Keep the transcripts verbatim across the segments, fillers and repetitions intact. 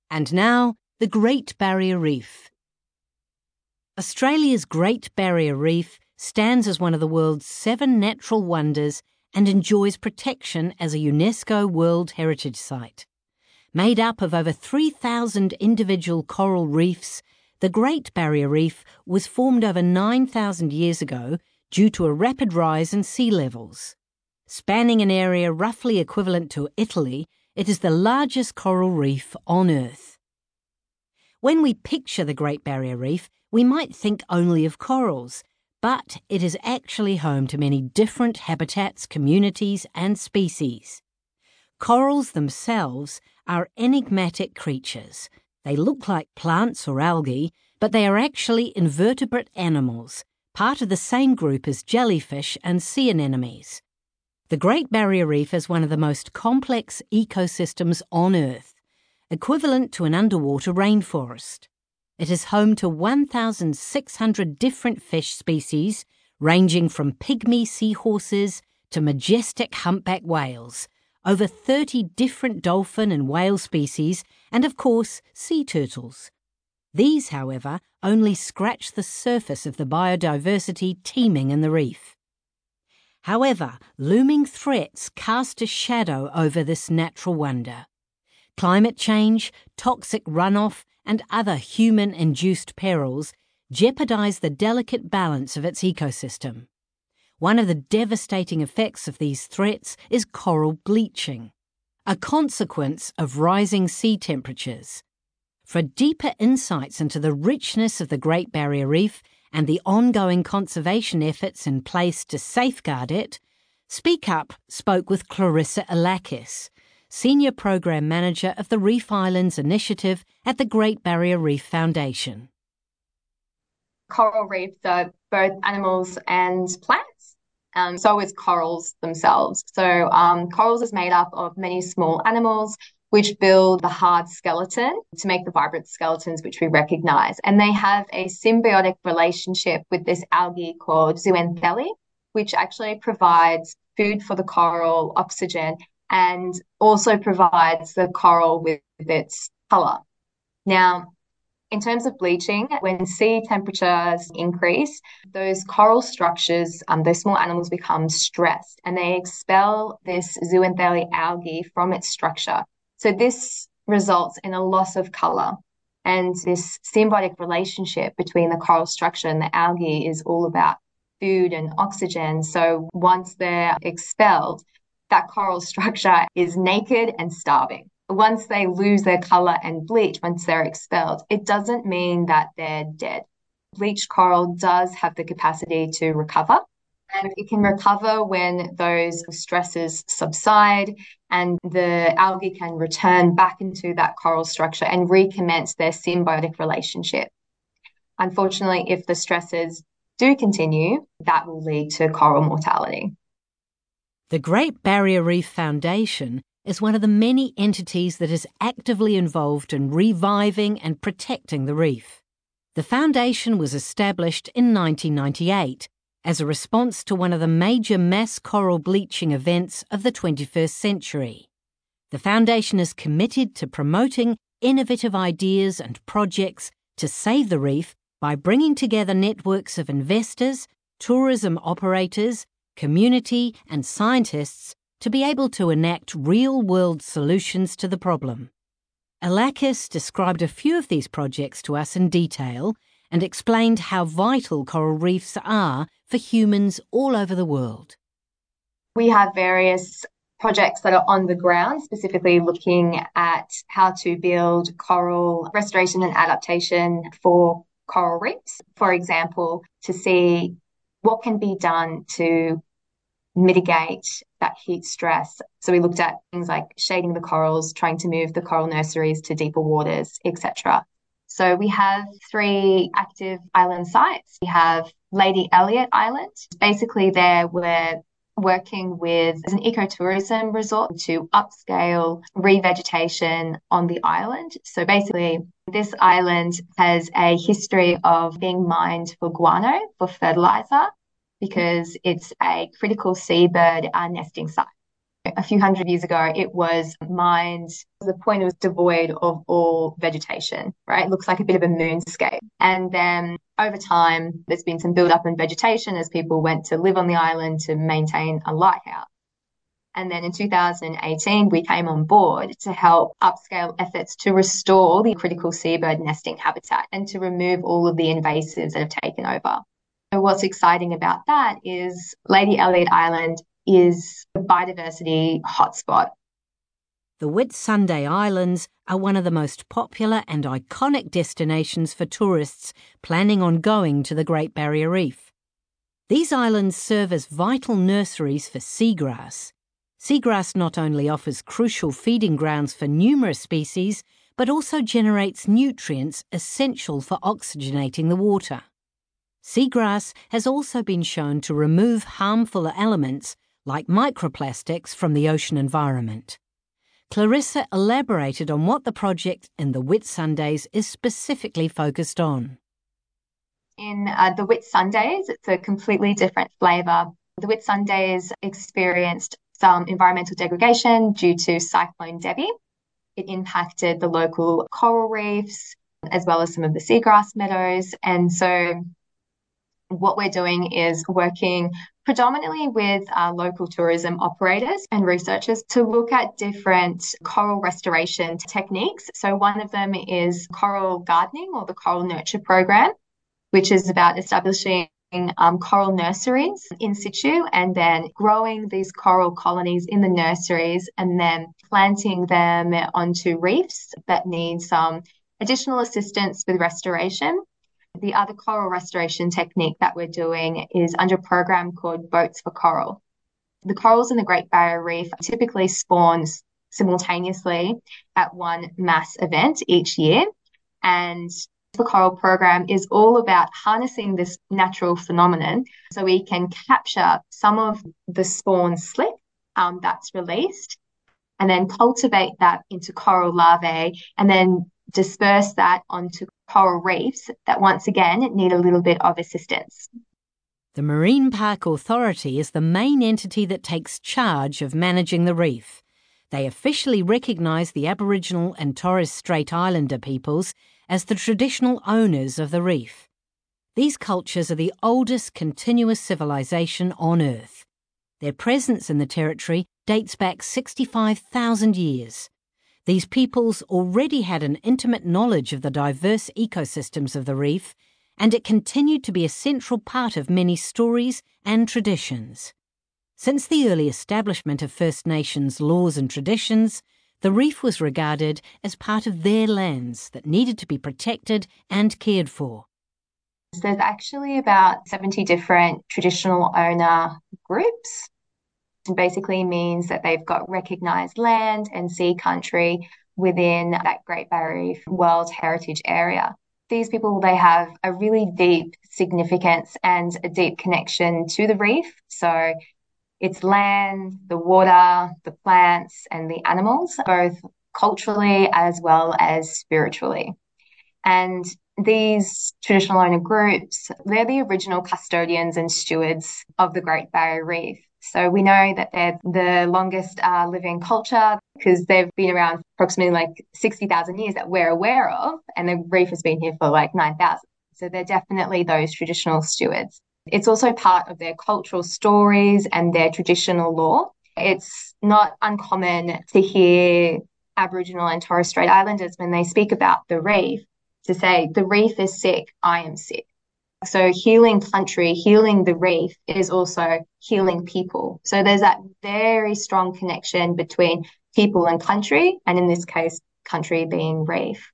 And now, the Great Barrier Reef. Australia's Great Barrier Reef stands as one of the world's seven natural wonders and enjoys protection as a UNESCO World Heritage Site. Made up of over three thousand individual coral reefs, the Great Barrier Reef was formed over nine thousand years ago due to a rapid rise in sea levels. Spanning an area roughly equivalent to Italy, it is the largest coral reef on Earth. When we picture the Great Barrier Reef, we might think only of corals, but it is actually home to many different habitats, communities and species. Corals themselves are enigmatic creatures. They look like plants or algae, but they are actually invertebrate animals, part of the same group as jellyfish and sea anemones. The Great Barrier Reef is one of the most complex ecosystems on Earth, equivalent to an underwater rainforest. It is home to one thousand six hundred different fish species, ranging from pygmy seahorses to majestic humpback whales, over thirty different dolphin and whale species, and of course, sea turtles. These, however, only scratch the surface of the biodiversity teeming in the reef. However, looming threats cast a shadow over this natural wonder. Climate change, toxic runoff, and other human-induced perils jeopardize the delicate balance of its ecosystem. One of the devastating effects of these threats is coral bleaching, a consequence of rising sea temperatures. For deeper insights into the richness of the Great Barrier Reef and the ongoing conservation efforts in place to safeguard it, Speak Up spoke with Clarissa Alakis, Senior Program Manager of the Reef Islands Initiative at the Great Barrier Reef Foundation. Coral reefs are both animals and plants. Um, so is corals themselves. So um, corals is made up of many small animals which build the hard skeleton to make the vibrant skeletons which we recognize. And they have a symbiotic relationship with this algae called zooxanthellae, which actually provides food for the coral, oxygen, and also provides the coral with its colour. Now, in terms of bleaching, when sea temperatures increase, those coral structures, um, those small animals become stressed and they expel this zooxanthellae algae from its structure. So this results in a loss of colour. And this symbiotic relationship between the coral structure and the algae is all about food and oxygen. So once they're expelled, that coral structure is naked and starving. Once they lose their colour and bleach, once they're expelled, it doesn't mean that they're dead. Bleached coral does have the capacity to recover, and it can recover when those stresses subside and the algae can return back into that coral structure and recommence their symbiotic relationship. Unfortunately, if the stresses do continue, that will lead to coral mortality. The Great Barrier Reef Foundation is one of the many entities that is actively involved in reviving and protecting the reef. The foundation was established in nineteen ninety-eight as a response to one of the major mass coral bleaching events of the twenty-first century. The foundation is committed to promoting innovative ideas and projects to save the reef by bringing together networks of investors, tourism operators, community and scientists to be able to enact real-world solutions to the problem. Alakis described a few of these projects to us in detail and explained how vital coral reefs are for humans all over the world. We have various projects that are on the ground, specifically looking at how to build coral restoration and adaptation for coral reefs. For example, to see what can be done to mitigate that heat stress. So we looked at things like shading the corals, trying to move the coral nurseries to deeper waters, et cetera. So we have three active island sites. We have Lady Elliot Island. Basically there we're working with an ecotourism resort to upscale revegetation on the island. So basically this island has a history of being mined for guano, for fertilizer, because it's a critical seabird uh, nesting site. A few hundred years ago, it was mined to the point it was devoid of all vegetation, right? It looks like a bit of a moonscape. And then over time, there's been some build-up in vegetation as people went to live on the island to maintain a lighthouse. And then in two thousand eighteen, we came on board to help upscale efforts to restore the critical seabird nesting habitat and to remove all of the invasives that have taken over. So what's exciting about that is Lady Elliot Island is a biodiversity hotspot. The Whitsunday Islands are one of the most popular and iconic destinations for tourists planning on going to the Great Barrier Reef. These islands serve as vital nurseries for seagrass. Seagrass not only offers crucial feeding grounds for numerous species, but also generates nutrients essential for oxygenating the water. Seagrass has also been shown to remove harmful elements like microplastics from the ocean environment. Clarissa elaborated on what the project in the Whitsundays is specifically focused on. In uh, the Whitsundays, it's a completely different flavour. The Whitsundays experienced some environmental degradation due to Cyclone Debbie. It impacted the local coral reefs as well as some of the seagrass meadows. And so what we're doing is working predominantly with uh, local tourism operators and researchers to look at different coral restoration techniques. So one of them is coral gardening, or the coral nurture program, which is about establishing um, coral nurseries in situ and then growing these coral colonies in the nurseries and then planting them onto reefs that need some additional assistance with restoration. The other coral restoration technique that we're doing is under a program called Boats for Coral. The corals in the Great Barrier Reef typically spawn simultaneously at one mass event each year, and the Coral program is all about harnessing this natural phenomenon so we can capture some of the spawn slip um, that's released and then cultivate that into coral larvae and then disperse that onto coral reefs that once again need a little bit of assistance. The Marine Park Authority is the main entity that takes charge of managing the reef. They officially recognise the Aboriginal and Torres Strait Islander peoples as the traditional owners of the reef. These cultures are the oldest continuous civilization on Earth. Their presence in the territory dates back sixty-five thousand years. These peoples already had an intimate knowledge of the diverse ecosystems of the reef, and it continued to be a central part of many stories and traditions. Since the early establishment of First Nations laws and traditions, the reef was regarded as part of their lands that needed to be protected and cared for. So there's actually about seventy different traditional owner groups. It basically means that they've got recognised land and sea country within that Great Barrier Reef World Heritage Area. These people, they have a really deep significance and a deep connection to the reef. So it's land, the water, the plants and the animals, both culturally as well as spiritually. And these traditional owner groups, they're the original custodians and stewards of the Great Barrier Reef. So we know that they're the longest uh, living culture because they've been around approximately like sixty thousand years that we're aware of, and the reef has been here for like nine thousand. So they're definitely those traditional stewards. It's also part of their cultural stories and their traditional law. It's not uncommon to hear Aboriginal and Torres Strait Islanders, when they speak about the reef, to say, the reef is sick, I am sick. So healing country, healing the reef is also healing people. So there's that very strong connection between people and country, and in this case, country being reef.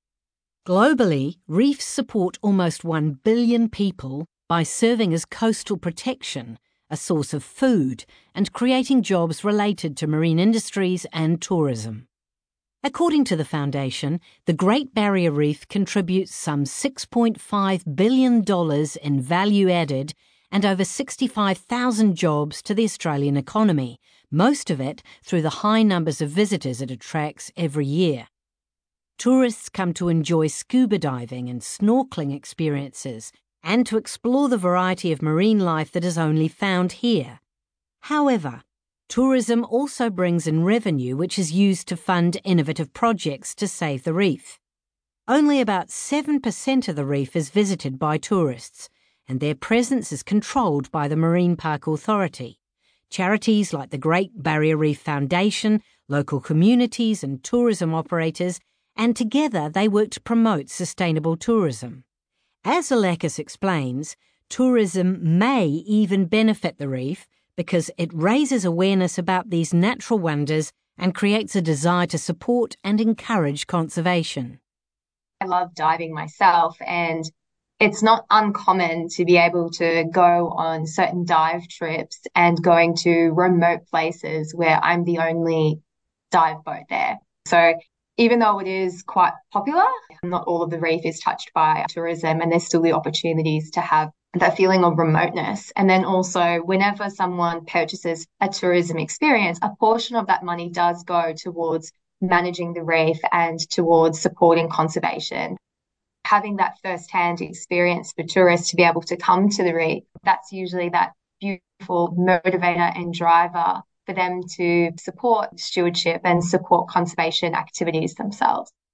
Globally, reefs support almost one billion people by serving as coastal protection, a source of food, and creating jobs related to marine industries and tourism. According to the Foundation, the Great Barrier Reef contributes some six point five billion dollars in value added and over sixty-five thousand jobs to the Australian economy, most of it through the high numbers of visitors it attracts every year. Tourists come to enjoy scuba diving and snorkeling experiences and to explore the variety of marine life that is only found here. However, Tourism also brings in revenue which is used to fund innovative projects to save the reef. Only about seven percent of the reef is visited by tourists, and their presence is controlled by the Marine Park Authority. Charities like the Great Barrier Reef Foundation, local communities and tourism operators, and together they work to promote sustainable tourism. As Alekis explains, tourism may even benefit the reef because it raises awareness about these natural wonders and creates a desire to support and encourage conservation. I love diving myself, and it's not uncommon to be able to go on certain dive trips and going to remote places where I'm the only dive boat there. So even though it is quite popular, not all of the reef is touched by tourism, and there's still the opportunities to have that feeling of remoteness. And then also, whenever someone purchases a tourism experience, a portion of that money does go towards managing the reef and towards supporting conservation. Having that first-hand experience for tourists to be able to come to the reef, that's usually that beautiful motivator and driver for them to support stewardship and support conservation activities themselves.